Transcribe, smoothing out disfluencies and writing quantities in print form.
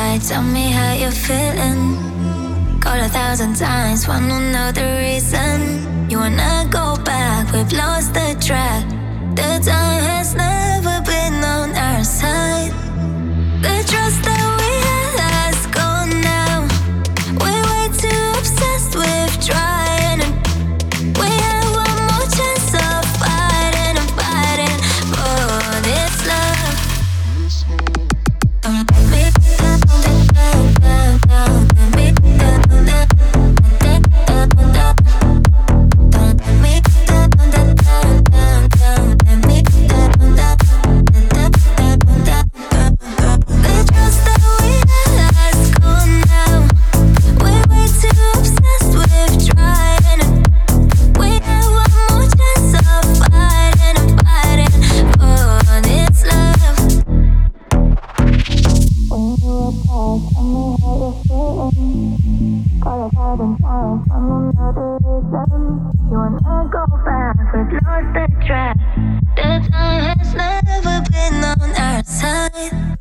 right, tell me how you're feeling. Call 1,000 times, wanna know the reason. You wanna go back, we've lost the track. The time has never been on our side. The trust that we had has gone now. We're way too obsessed with trying, and we have one more chance of fighting and fighting for this love. Don't let me down, down, down, down, let me down, down, down, down, down. Don't let me down, down, down, down, down, let me down, down, down, down, down. The trust that we had has gone now. We're way too obsessed with trying, and we have one more chance of fighting and fighting for this love. When you were past, tell me how you're feeling. Call 1,000 times, wanna know the reason. You wanna go back, we've lost the track. The time has never been on our side.